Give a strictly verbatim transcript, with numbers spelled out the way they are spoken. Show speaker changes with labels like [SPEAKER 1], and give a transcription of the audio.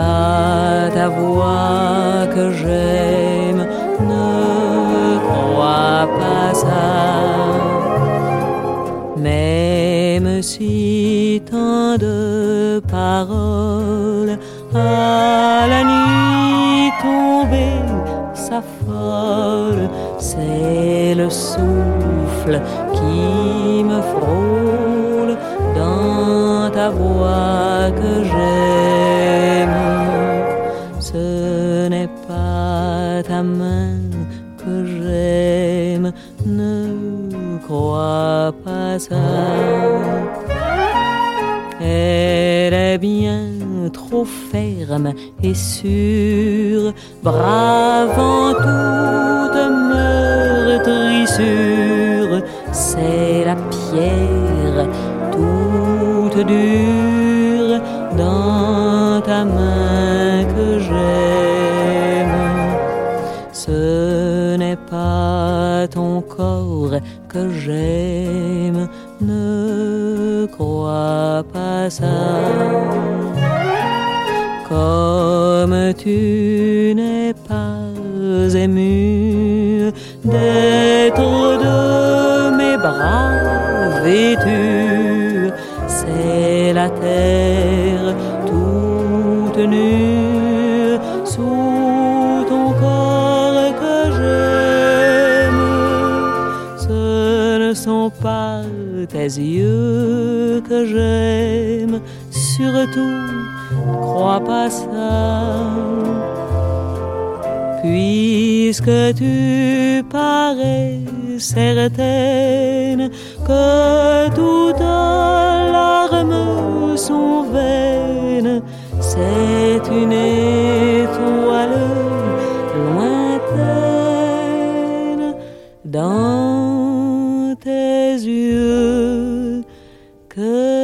[SPEAKER 1] pas ta voix que j'aime, ne crois pas ça. Même si tant de paroles à la nuit tombée s'affolent, c'est le souffle qui me frôle dans ta voix que j'aime. Ce n'est pas ta main que j'aime, ne crois pas ça. Elle est bien trop ferme et sûre, bravant toute meurtrissure. C'est la pierre toute dure dans ta main que j'aime. Ce n'est pas ton corps que j'aime, ne crois pas ça. Comme tu n'es pas ému d'être de mes bras vêtu, c'est la terre toute nue sous ton corps que j'aime. Ce ne sont pas tes yeux que j'aime, surtout crois pas ça. Puisque tu parais certaine que toutes larmes sont vaines, c'est une étoile lointaine dans tes yeux que